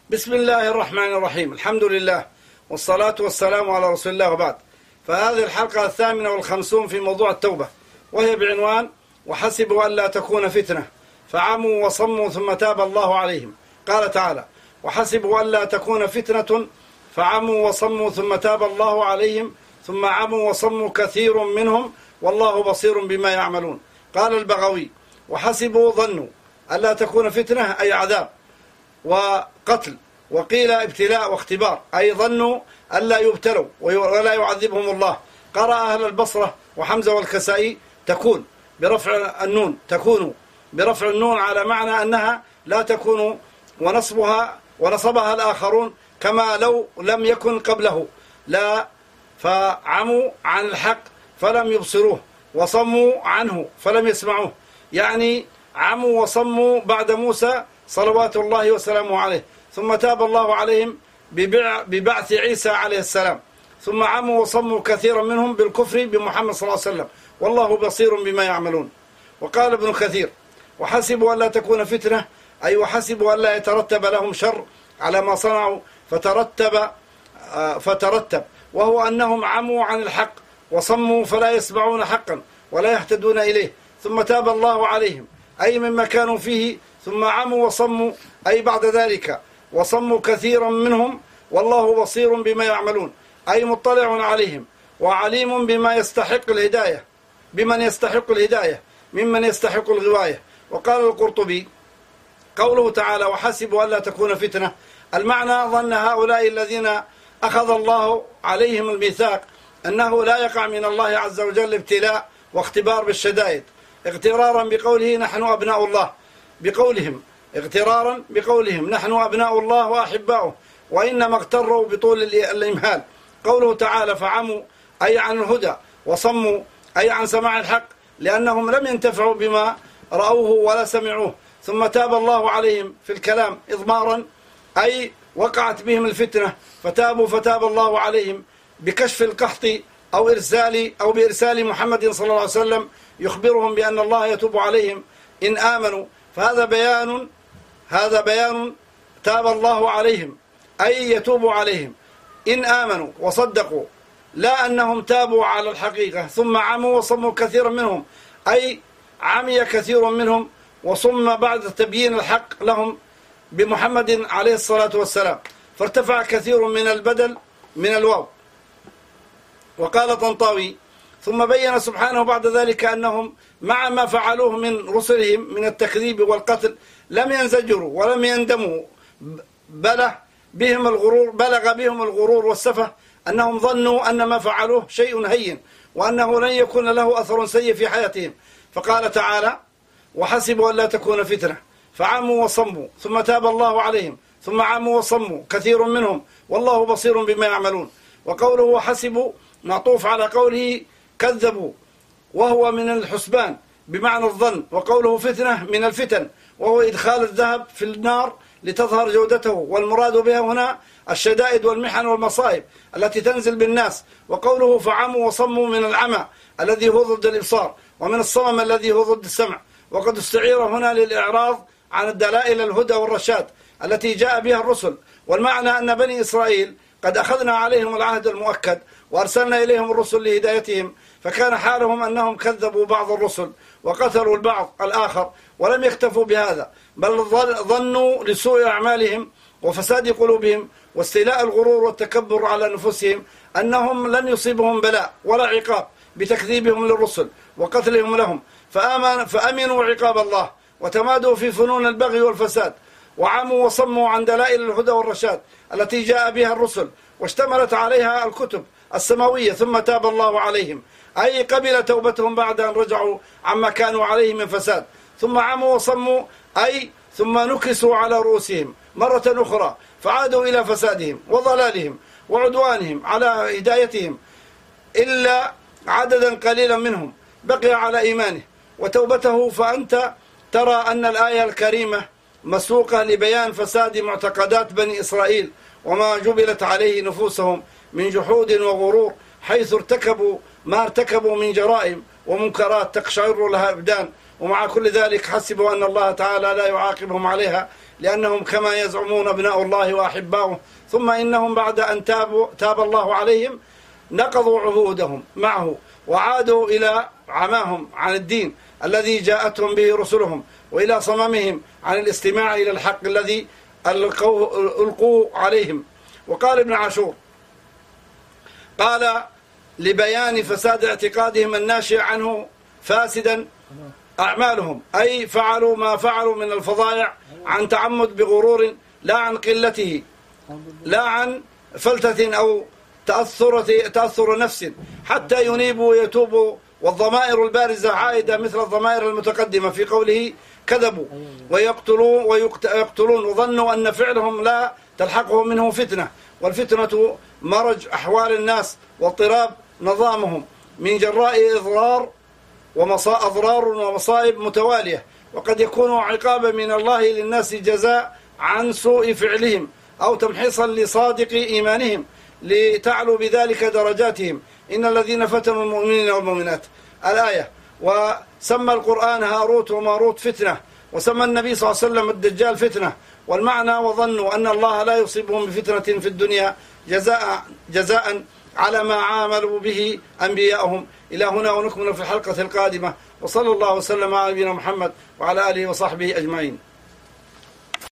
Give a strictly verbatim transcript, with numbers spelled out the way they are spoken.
بسم الله الرحمن الرحيم. الحمد لله والصلاة والسلام على رسول الله، وبعد. فهذه الحلقة الثامنة والخمسون في موضوع التوبة، وهي بعنوان وحسبوا ألا تكون فتنة فعموا وصموا ثم تاب الله عليهم. قال تعالى: وحسبوا ألا تكون فتنة فعموا وصموا ثم تاب الله عليهم ثم عموا وصموا كثير منهم والله بصير بما يعملون. قال البغوي: وحسبوا ظنوا ألا تكون فتنة أي عذاب وقتل، وقيل ابتلاء واختبار، أي ظنوا ألا يبتلوا ولا يعذبهم الله. قرأ أهل البصرة وحمزة والكسائي تكون برفع النون، تكون برفع النون على معنى أنها لا تكون، ونصبها ونصبها الآخرون كما لو لم يكن قبله، لا فعموا عن الحق فلم يبصروه وصموا عنه فلم يسمعوه، يعني عموا وصموا بعد موسى صلوات الله وسلامه عليه، ثم تاب الله عليهم ببعث عيسى عليه السلام، ثم عموا وصموا كثيرا منهم بالكفر بمحمد صلى الله عليه وسلم والله بصير بما يعملون. وقال ابن كثير: وحسبوا ألا تكون فتنة أي وحسبوا ألا يترتب لهم شر على ما صنعوا فترتب فترتب وهو أنهم عموا عن الحق وصموا فلا يسمعون حقا ولا يهتدون إليه، ثم تاب الله عليهم أي مما كانوا فيه، ثم عموا وصموا أي بعد ذلك وصموا كثيرا منهم والله بصير بما يعملون، أي مطلع عليهم وعليم بما يستحق الهداية بمن يستحق الهداية ممن يستحق الغواية. وقال القرطبي: قوله تعالى وحسبوا ألا تكون فتنة، المعنى ظن هؤلاء الذين أخذ الله عليهم الميثاق أنه لا يقع من الله عز وجل ابتلاء واختبار بالشدائد، اغترارا بقوله نحن أبناء الله، بقولهم اغترارا بقولهم نحن أبناء الله وأحباؤه، وإنما اغتروا بطول الإمهال. قوله تعالى فعموا أي عن الهدى، وصموا أي عن سماع الحق، لأنهم لم ينتفعوا بما رأوه ولا سمعوه، ثم تاب الله عليهم في الكلام إضمارا أي وقعت بهم الفتنة فتابوا فتاب الله عليهم بكشف القحط أو إرسال أو بإرسال محمد صلى الله عليه وسلم يخبرهم بأن الله يتوب عليهم إن آمنوا، فهذا بيان هذا بيان تاب الله عليهم أي يتوب عليهم إن آمنوا وصدقوا، لا أنهم تابوا على الحقيقة ثم عموا وصموا كثيرا منهم، أي عمي كثير منهم وصم بعد تبيين الحق لهم بمحمد عليه الصلاة والسلام، فارتفع كثير من البدل من الواو. وقال طنطاوي: ثم بين سبحانه بعد ذلك أنهم مع ما فعلوه من رسلهم من التكذيب والقتل لم ينزجروا ولم يندموا، بلغ بهم الغرور بلغ بهم الغرور والسفه أنهم ظنوا أن ما فعلوه شيء هين وأنه لن يكون له أثر سيء في حياتهم. فقال تعالى: وحسبوا ألا تكون فتنة فعموا وصموا ثم تاب الله عليهم ثم عموا وصموا كثير منهم والله بصير بما يعملون. وقوله وحسبوا معطوف على قوله كذبوا، وهو من الحسبان بمعنى الظن، وقوله فتنة من الفتن وهو إدخال الذهب في النار لتظهر جودته، والمراد بها هنا الشدائد والمحن والمصائب التي تنزل بالناس. وقوله فعموا وصموا من العمى الذي هو ضد الإبصار، ومن الصمم الذي هو ضد السمع، وقد استعير هنا للإعراض عن الدلائل الهدى والرشاد التي جاء بها الرسل، والمعنى أن بني إسرائيل قد أخذنا عليهم العهد المؤكد وأرسلنا إليهم الرسل لهدايتهم، فكان حالهم أنهم كذبوا بعض الرسل وقتلوا البعض الآخر، ولم يكتفوا بهذا بل ظنوا لسوء أعمالهم وفساد قلوبهم واستيلاء الغرور والتكبر على نفوسهم أنهم لن يصيبهم بلاء ولا عقاب بتكذيبهم للرسل وقتلهم لهم، فآمن فأمنوا عقاب الله وتمادوا في فنون البغي والفساد، وعموا وصموا عن دلائل الهدى والرشاد التي جاء بها الرسل واشتملت عليها الكتب السماوية، ثم تاب الله عليهم أي قبل توبتهم بعد أن رجعوا عما كانوا عليه من فساد، ثم عموا وصموا أي ثم نكسوا على رؤوسهم مرة أخرى فعادوا إلى فسادهم وضلالهم وعدوانهم على هدايتهم، إلا عددا قليلا منهم بقي على إيمانه وتوبته. فأنت ترى أن الآية الكريمة مسوقة لبيان فساد معتقدات بني إسرائيل وما جبلت عليه نفوسهم من جحود وغرور، حيث ارتكبوا ما ارتكبوا من جرائم ومنكرات تقشعر لها أبدان، ومع كل ذلك حسبوا أن الله تعالى لا يعاقبهم عليها لأنهم كما يزعمون أبناء الله وأحباؤه، ثم إنهم بعد أن تابوا تاب الله عليهم نقضوا عهودهم معه وعادوا إلى عماهم عن الدين الذي جاءتهم به رسلهم، وإلى صممهم عن الاستماع إلى الحق الذي ألقوا عليهم. وقال ابن عاشور قال لبيان فساد اعتقادهم الناشئ عنه فاسدا أعمالهم، أي فعلوا ما فعلوا من الفظائع عن تعمد بغرور لا عن قلته، لا عن فلتة أو تأثر تأثر نفس، حتى ينيبوا ويتوبوا. والضمائر البارزة عائدة مثل الضمائر المتقدمة في قوله كذبوا ويقتلون ويقتلون وظنوا أن فعلهم لا تلحقهم منه فتنة، والفتنة مرج أحوال الناس واضطراب نظامهم من جراء إضرار وأضرار ومصائب متوالية، وقد يكون عقابا من الله للناس جزاء عن سوء فعلهم أو تمحيصا لصادق إيمانهم لتعلو بذلك درجاتهم. إن الذين فتنوا المؤمنين والمؤمنات الآية. وسمى القرآن هاروت وماروت فتنة، وسمى النبي صلى الله عليه وسلم الدجال فتنة، والمعنى وظنوا أن الله لا يصيبهم بفتنة في الدنيا جزاء, جزاء على ما عاملوا به أنبياءهم. إلى هنا ونكمل في الحلقة القادمة، وصلى الله وسلم على نبينا محمد وعلى آله وصحبه أجمعين.